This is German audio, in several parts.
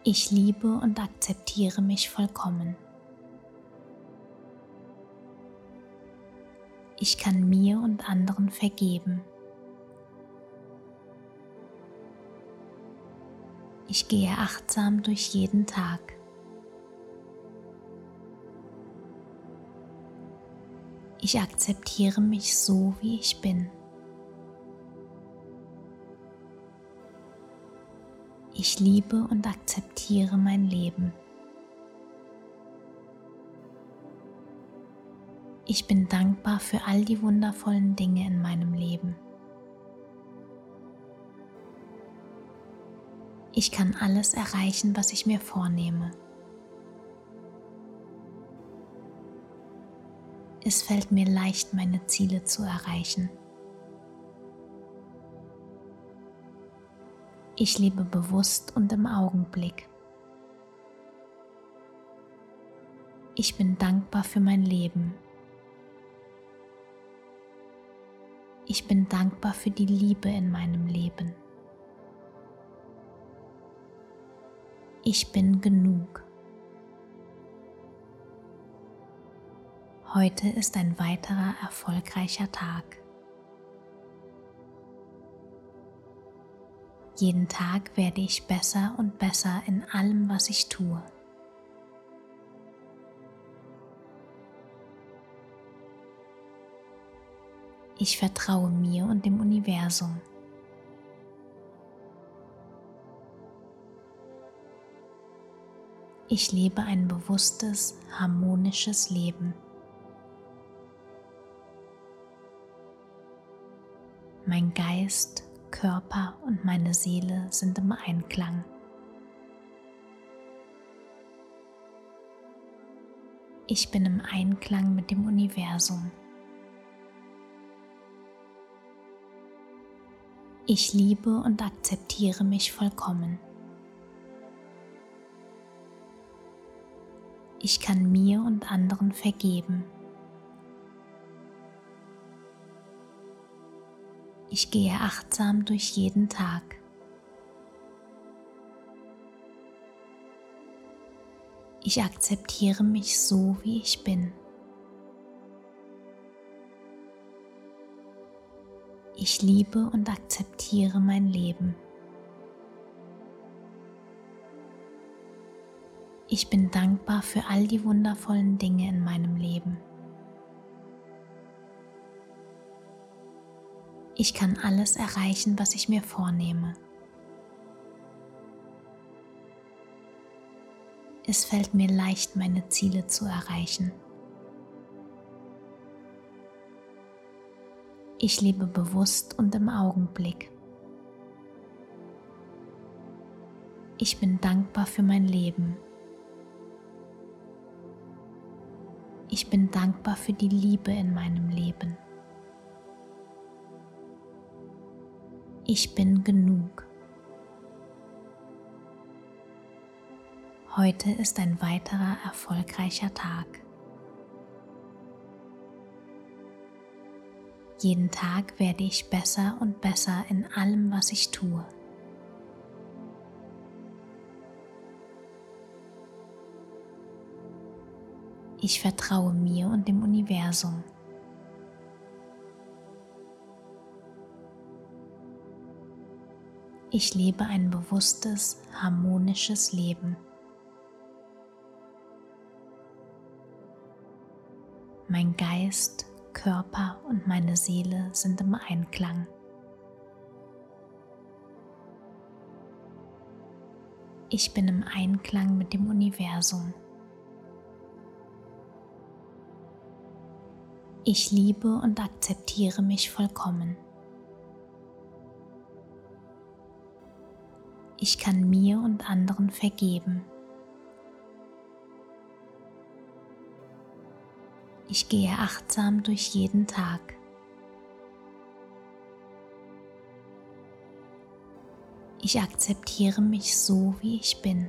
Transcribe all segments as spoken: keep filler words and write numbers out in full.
Ich liebe und akzeptiere mich vollkommen. Ich kann mir und anderen vergeben. Ich gehe achtsam durch jeden Tag. Ich akzeptiere mich so, wie ich bin. Ich liebe und akzeptiere mein Leben. Ich bin dankbar für all die wundervollen Dinge in meinem Leben. Ich kann alles erreichen, was ich mir vornehme. Es fällt mir leicht, meine Ziele zu erreichen. Ich lebe bewusst und im Augenblick. Ich bin dankbar für mein Leben. Ich bin dankbar für die Liebe in meinem Leben. Ich bin genug. Heute ist ein weiterer erfolgreicher Tag. Jeden Tag werde ich besser und besser in allem, was ich tue. Ich vertraue mir und dem Universum. Ich lebe ein bewusstes, harmonisches Leben. Mein Geist, Körper und meine Seele sind im Einklang. Ich bin im Einklang mit dem Universum. Ich liebe und akzeptiere mich vollkommen. Ich kann mir und anderen vergeben. Ich gehe achtsam durch jeden Tag. Ich akzeptiere mich so, wie ich bin. Ich liebe und akzeptiere mein Leben. Ich bin dankbar für all die wundervollen Dinge in meinem Leben. Ich kann alles erreichen, was ich mir vornehme. Es fällt mir leicht, meine Ziele zu erreichen. Ich lebe bewusst und im Augenblick. Ich bin dankbar für mein Leben. Ich bin dankbar für die Liebe in meinem Leben. Ich bin genug. Heute ist ein weiterer erfolgreicher Tag. Jeden Tag werde ich besser und besser in allem, was ich tue. Ich vertraue mir und dem Universum. Ich lebe ein bewusstes, harmonisches Leben. Mein Geist, Körper und meine Seele sind im Einklang. Ich bin im Einklang mit dem Universum. Ich liebe und akzeptiere mich vollkommen. Ich kann mir und anderen vergeben. Ich gehe achtsam durch jeden Tag. Ich akzeptiere mich so, wie ich bin.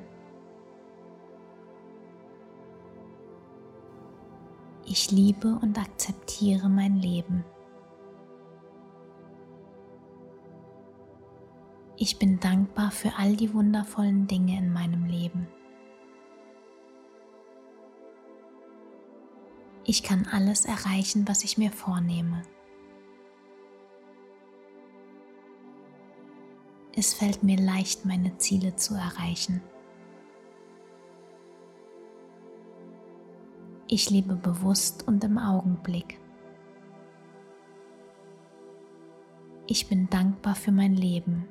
Ich liebe und akzeptiere mein Leben. Ich bin dankbar für all die wundervollen Dinge in meinem Leben. Ich kann alles erreichen, was ich mir vornehme. Es fällt mir leicht, meine Ziele zu erreichen. Ich lebe bewusst und im Augenblick. Ich bin dankbar für mein Leben.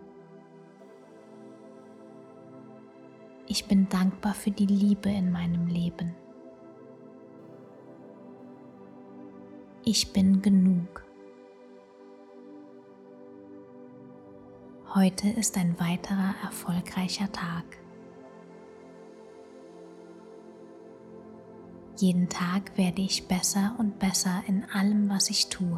Ich bin dankbar für die Liebe in meinem Leben. Ich bin genug. Heute ist ein weiterer erfolgreicher Tag. Jeden Tag werde ich besser und besser in allem, was ich tue.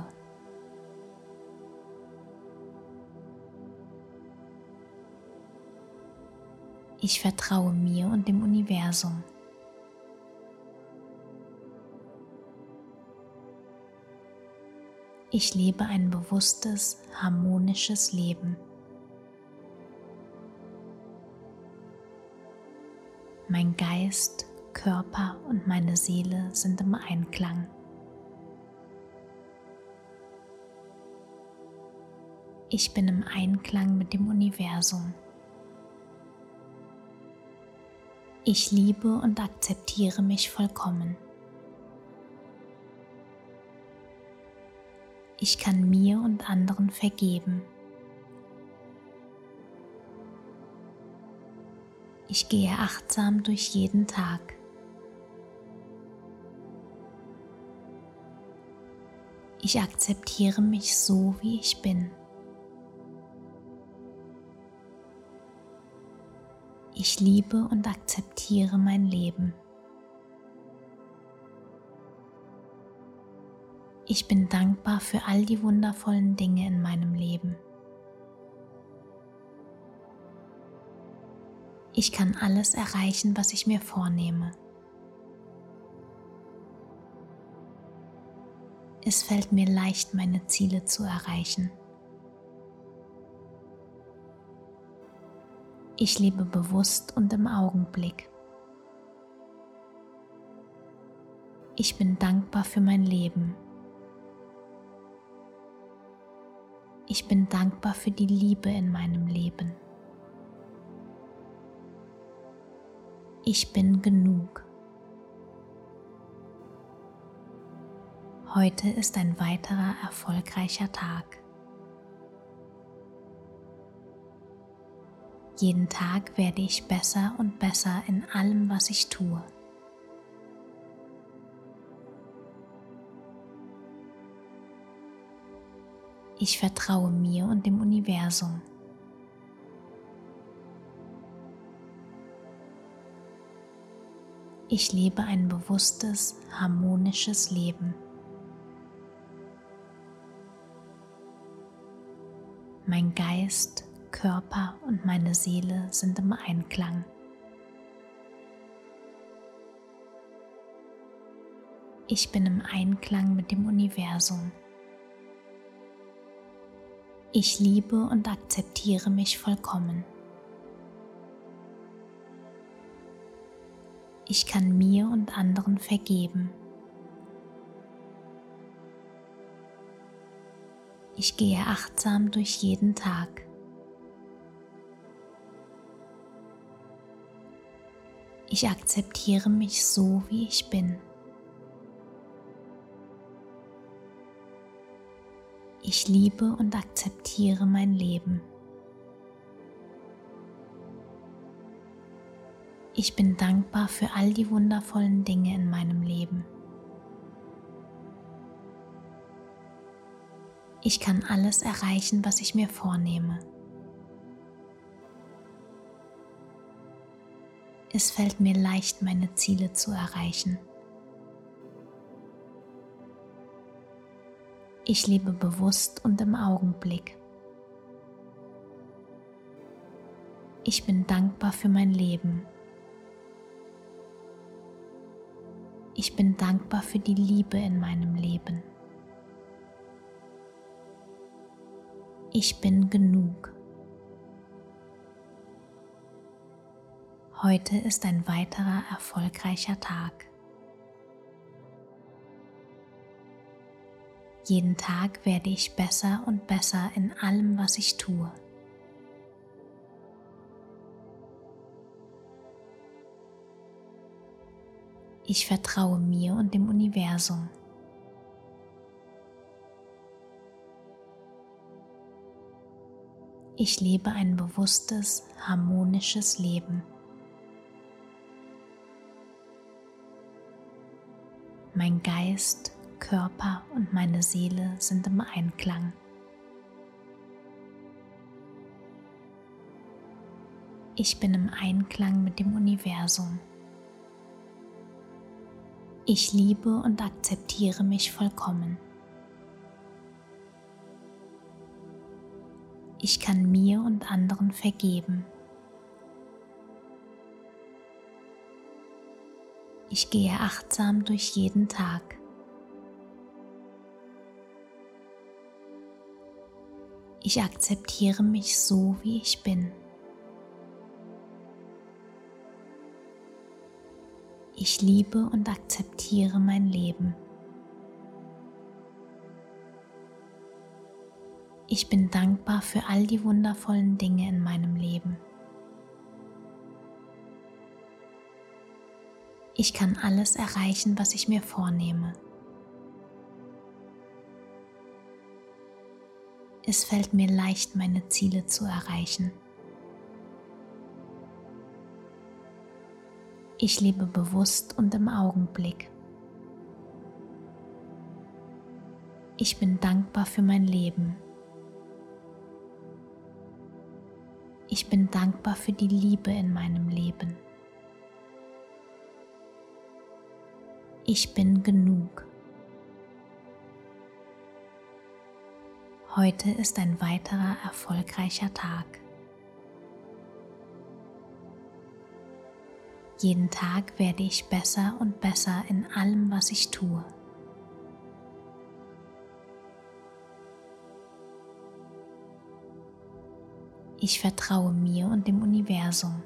Ich vertraue mir und dem Universum. Ich lebe ein bewusstes, harmonisches Leben. Mein Geist, Körper und meine Seele sind im Einklang. Ich bin im Einklang mit dem Universum. Ich liebe und akzeptiere mich vollkommen. Ich kann mir und anderen vergeben. Ich gehe achtsam durch jeden Tag. Ich akzeptiere mich so, wie ich bin. Ich liebe und akzeptiere mein Leben. Ich bin dankbar für all die wundervollen Dinge in meinem Leben. Ich kann alles erreichen, was ich mir vornehme. Es fällt mir leicht, meine Ziele zu erreichen. Ich lebe bewusst und im Augenblick. Ich bin dankbar für mein Leben. Ich bin dankbar für die Liebe in meinem Leben. Ich bin genug. Heute ist ein weiterer erfolgreicher Tag. Jeden Tag werde ich besser und besser in allem, was ich tue. Ich vertraue mir und dem Universum. Ich lebe ein bewusstes, harmonisches Leben. Mein Geist, Körper und meine Seele sind im Einklang. Ich bin im Einklang mit dem Universum. Ich liebe und akzeptiere mich vollkommen. Ich kann mir und anderen vergeben. Ich gehe achtsam durch jeden Tag. Ich akzeptiere mich so, wie ich bin. Ich liebe und akzeptiere mein Leben. Ich bin dankbar für all die wundervollen Dinge in meinem Leben. Ich kann alles erreichen, was ich mir vornehme. Es fällt mir leicht, meine Ziele zu erreichen. Ich lebe bewusst und im Augenblick. Ich bin dankbar für mein Leben. Ich bin dankbar für die Liebe in meinem Leben. Ich bin genug. Heute ist ein weiterer erfolgreicher Tag. Jeden Tag werde ich besser und besser in allem, was ich tue. Ich vertraue mir und dem Universum. Ich lebe ein bewusstes, harmonisches Leben. Mein Geist, Körper und meine Seele sind im Einklang. Ich bin im Einklang mit dem Universum. Ich liebe und akzeptiere mich vollkommen. Ich kann mir und anderen vergeben. Ich gehe achtsam durch jeden Tag. Ich akzeptiere mich so, wie ich bin. Ich liebe und akzeptiere mein Leben. Ich bin dankbar für all die wundervollen Dinge in meinem Leben. Ich kann alles erreichen, was ich mir vornehme. Es fällt mir leicht, meine Ziele zu erreichen. Ich lebe bewusst und im Augenblick. Ich bin dankbar für mein Leben. Ich bin dankbar für die Liebe in meinem Leben. Ich bin genug. Heute ist ein weiterer erfolgreicher Tag. Jeden Tag werde ich besser und besser in allem, was ich tue. Ich vertraue mir und dem Universum.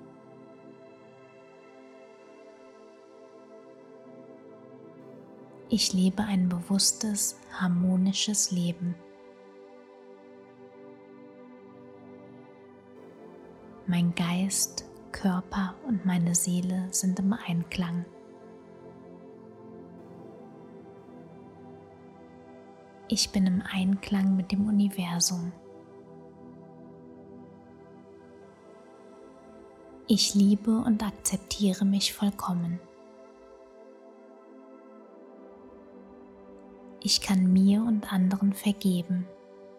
Ich lebe ein bewusstes, harmonisches Leben. Mein Geist, Körper und meine Seele sind im Einklang. Ich bin im Einklang mit dem Universum. Ich liebe und akzeptiere mich vollkommen. Ich kann mir und anderen vergeben.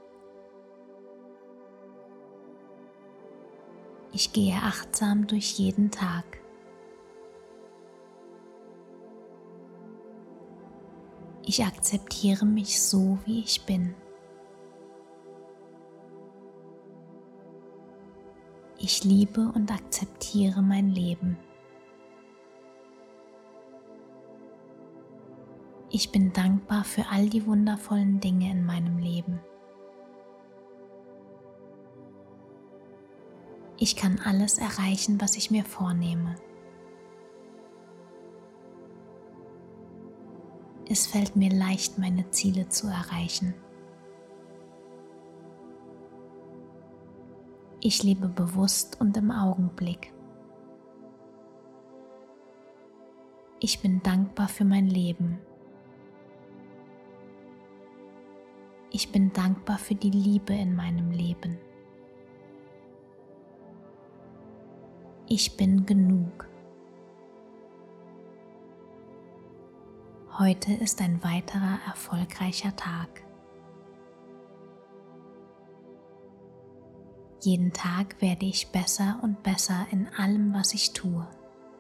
Ich gehe achtsam durch jeden Tag. Ich akzeptiere mich so, wie ich bin. Ich liebe und akzeptiere mein Leben. Ich bin dankbar für all die wundervollen Dinge in meinem Leben. Ich kann alles erreichen, was ich mir vornehme. Es fällt mir leicht, meine Ziele zu erreichen. Ich lebe bewusst und im Augenblick. Ich bin dankbar für mein Leben. Ich bin dankbar für die Liebe in meinem Leben. Ich bin genug. Heute ist ein weiterer erfolgreicher Tag. Jeden Tag werde ich besser und besser in allem, was ich tue.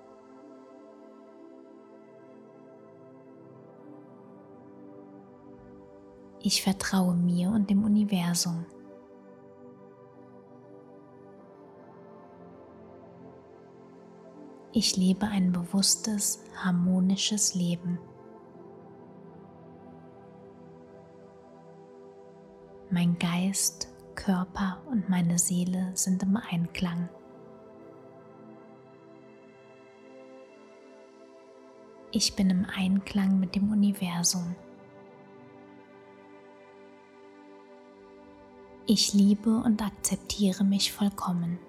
Ich vertraue mir und dem Universum. Ich lebe ein bewusstes, harmonisches Leben. Mein Geist, Körper und meine Seele sind im Einklang. Ich bin im Einklang mit dem Universum. Ich liebe und akzeptiere mich vollkommen.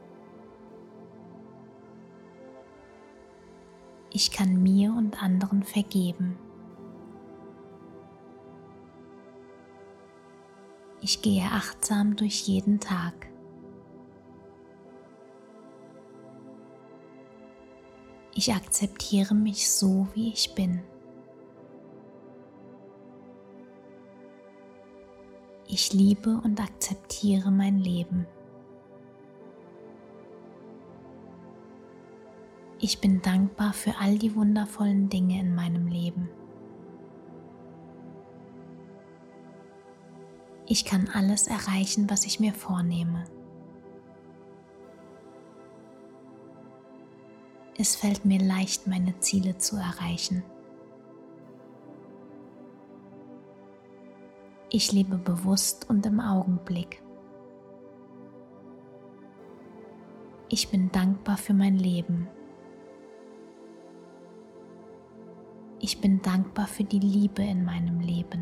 Ich kann mir und anderen vergeben. Ich gehe achtsam durch jeden Tag. Ich akzeptiere mich so, wie ich bin. Ich liebe und akzeptiere mein Leben. Ich bin dankbar für all die wundervollen Dinge in meinem Leben. Ich kann alles erreichen, was ich mir vornehme. Es fällt mir leicht, meine Ziele zu erreichen. Ich lebe bewusst und im Augenblick. Ich bin dankbar für mein Leben. Ich bin dankbar für die Liebe in meinem Leben.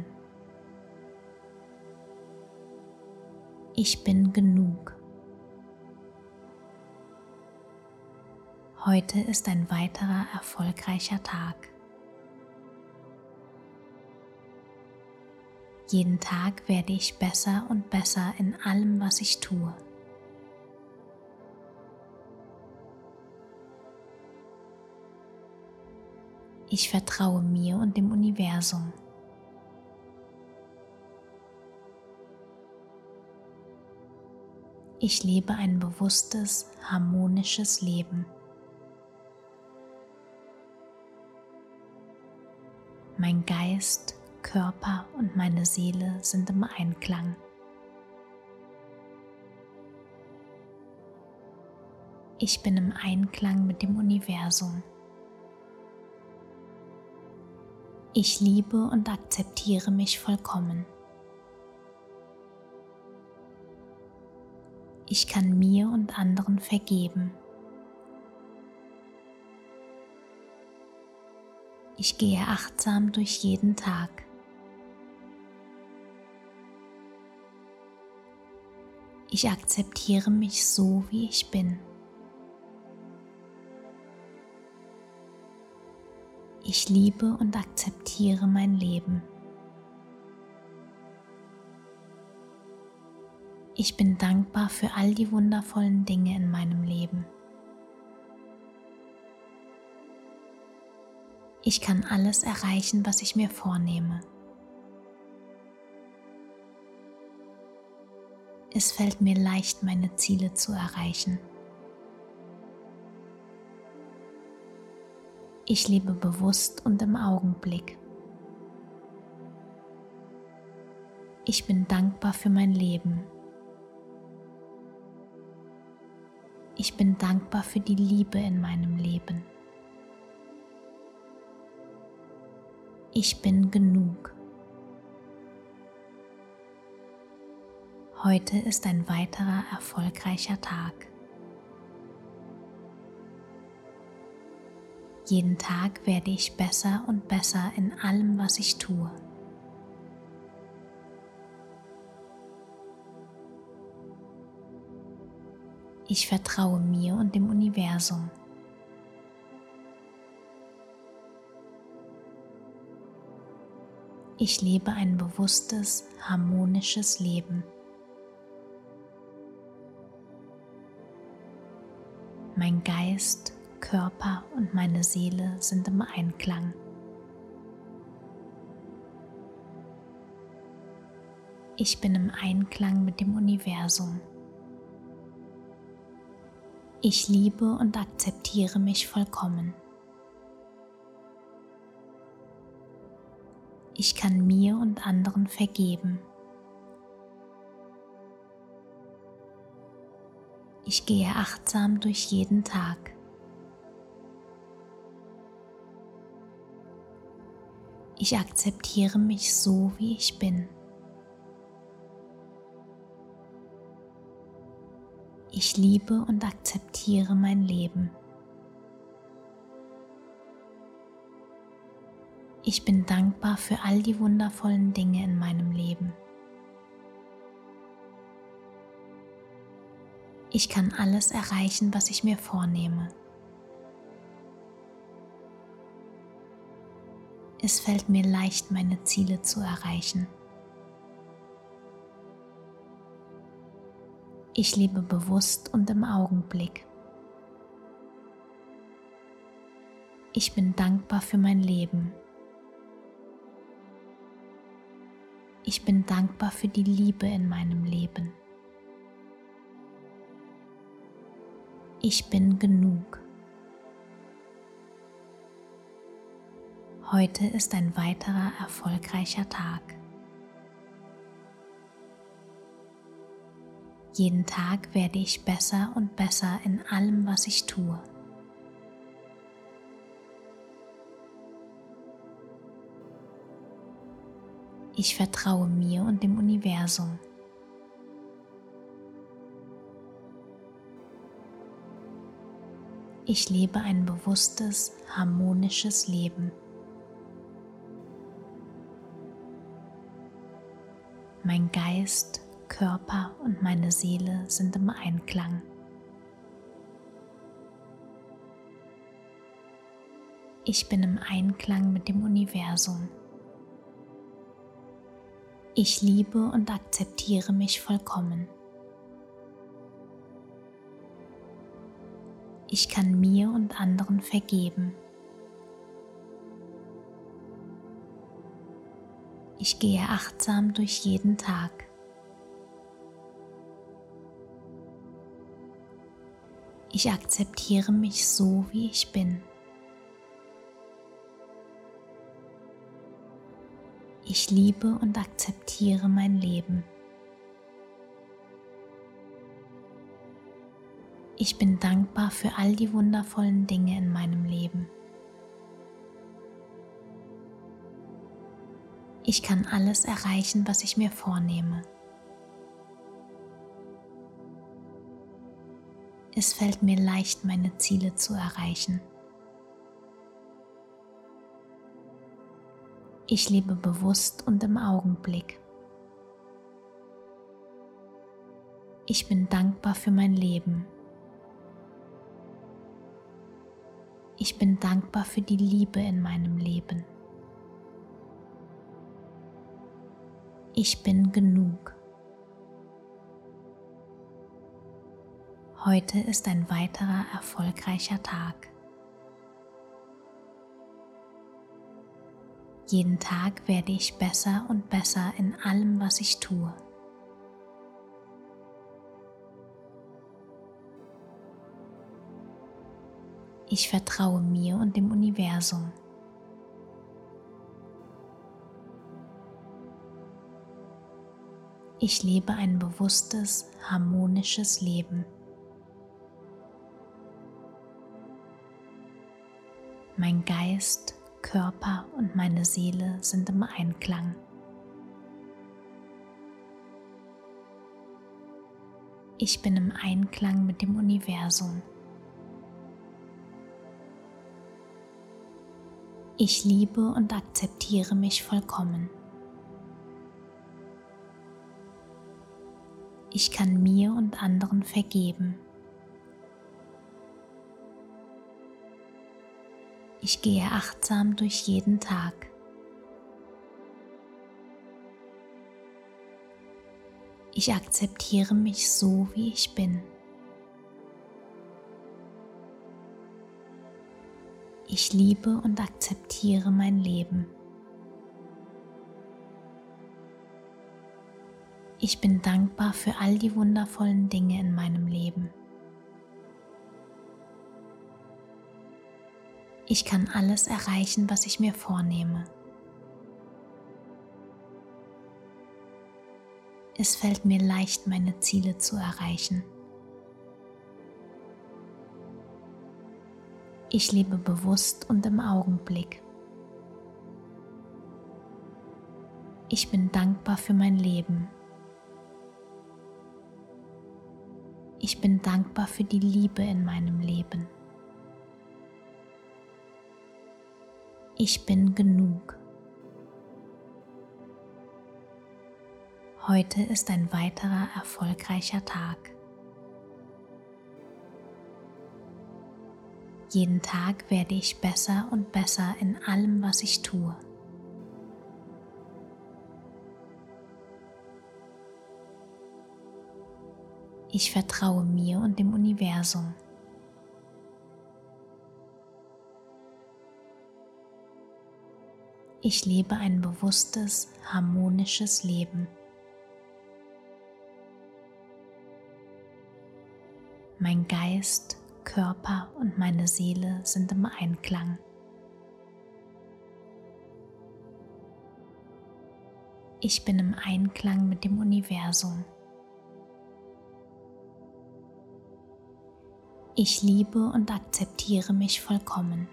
Ich bin genug. Heute ist ein weiterer erfolgreicher Tag. Jeden Tag werde ich besser und besser in allem, was ich tue. Ich vertraue mir und dem Universum. Ich lebe ein bewusstes, harmonisches Leben. Mein Geist, Körper und meine Seele sind im Einklang. Ich bin im Einklang mit dem Universum. Ich liebe und akzeptiere mich vollkommen. Ich kann mir und anderen vergeben. Ich gehe achtsam durch jeden Tag. Ich akzeptiere mich so, wie ich bin. Ich liebe und akzeptiere mein Leben. Ich bin dankbar für all die wundervollen Dinge in meinem Leben. Ich kann alles erreichen, was ich mir vornehme. Es fällt mir leicht, meine Ziele zu erreichen. Ich lebe bewusst und im Augenblick. Ich bin dankbar für mein Leben. Ich bin dankbar für die Liebe in meinem Leben. Ich bin genug. Heute ist ein weiterer erfolgreicher Tag. Jeden Tag werde ich besser und besser in allem, was ich tue. Ich vertraue mir und dem Universum. Ich lebe ein bewusstes, harmonisches Leben. Mein Geist, Körper und meine Seele sind im Einklang. Ich bin im Einklang mit dem Universum. Ich liebe und akzeptiere mich vollkommen. Ich kann mir und anderen vergeben. Ich gehe achtsam durch jeden Tag. Ich akzeptiere mich so, wie ich bin. Ich liebe und akzeptiere mein Leben. Ich bin dankbar für all die wundervollen Dinge in meinem Leben. Ich kann alles erreichen, was ich mir vornehme. Es fällt mir leicht, meine Ziele zu erreichen. Ich lebe bewusst und im Augenblick. Ich bin dankbar für mein Leben. Ich bin dankbar für die Liebe in meinem Leben. Ich bin genug. Heute ist ein weiterer erfolgreicher Tag. Jeden Tag werde ich besser und besser in allem, was ich tue. Ich vertraue mir und dem Universum. Ich lebe ein bewusstes, harmonisches Leben. Mein Geist, Körper und meine Seele sind im Einklang. Ich bin im Einklang mit dem Universum. Ich liebe und akzeptiere mich vollkommen. Ich kann mir und anderen vergeben. Ich gehe achtsam durch jeden Tag. Ich akzeptiere mich so, wie ich bin. Ich liebe und akzeptiere mein Leben. Ich bin dankbar für all die wundervollen Dinge in meinem Leben. Ich kann alles erreichen, was ich mir vornehme. Es fällt mir leicht, meine Ziele zu erreichen. Ich lebe bewusst und im Augenblick. Ich bin dankbar für mein Leben. Ich bin dankbar für die Liebe in meinem Leben. Ich bin genug. Heute ist ein weiterer erfolgreicher Tag. Jeden Tag werde ich besser und besser in allem, was ich tue. Ich vertraue mir und dem Universum. Ich lebe ein bewusstes, harmonisches Leben. Mein Geist, Körper und meine Seele sind im Einklang. Ich bin im Einklang mit dem Universum. Ich liebe und akzeptiere mich vollkommen. Ich kann mir und anderen vergeben. Ich gehe achtsam durch jeden Tag. Ich akzeptiere mich so, wie ich bin. Ich liebe und akzeptiere mein Leben. Ich bin dankbar für all die wundervollen Dinge in meinem Leben. Ich kann alles erreichen, was ich mir vornehme. Es fällt mir leicht, meine Ziele zu erreichen. Ich lebe bewusst und im Augenblick. Ich bin dankbar für mein Leben. Ich bin dankbar für die Liebe in meinem Leben. Ich bin genug. Heute ist ein weiterer erfolgreicher Tag. Jeden Tag werde ich besser und besser in allem, was ich tue. Ich vertraue mir und dem Universum. Ich lebe ein bewusstes, harmonisches Leben. Mein Geist, Körper und meine Seele sind im Einklang. Ich bin im Einklang mit dem Universum. Ich liebe und akzeptiere mich vollkommen.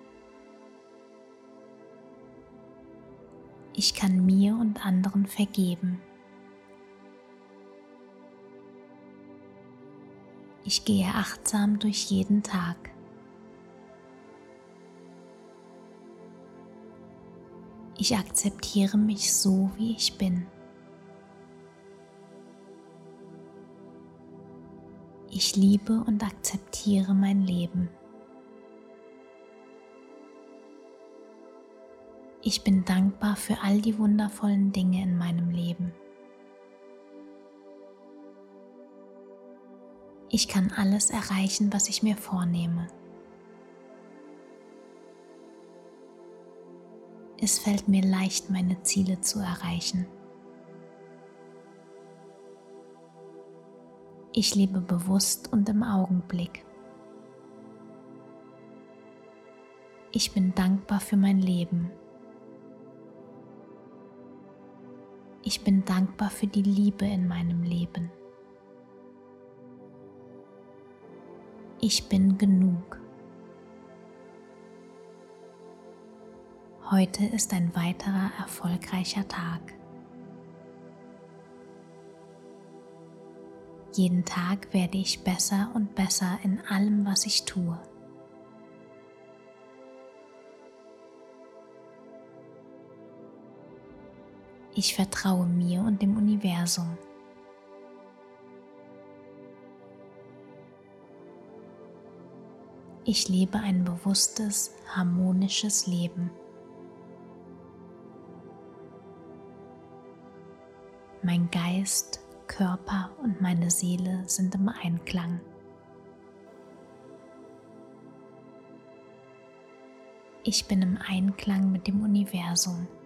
Ich kann mir und anderen vergeben. Ich gehe achtsam durch jeden Tag. Ich akzeptiere mich so, wie ich bin. Ich liebe und akzeptiere mein Leben. Ich bin dankbar für all die wundervollen Dinge in meinem Leben. Ich kann alles erreichen, was ich mir vornehme. Es fällt mir leicht, meine Ziele zu erreichen. Ich lebe bewusst und im Augenblick. Ich bin dankbar für mein Leben. Ich bin dankbar für die Liebe in meinem Leben. Ich bin genug. Heute ist ein weiterer erfolgreicher Tag. Jeden Tag werde ich besser und besser in allem, was ich tue. Ich vertraue mir und dem Universum. Ich lebe ein bewusstes, harmonisches Leben. Mein Geist, Körper und meine Seele sind im Einklang. Ich bin im Einklang mit dem Universum.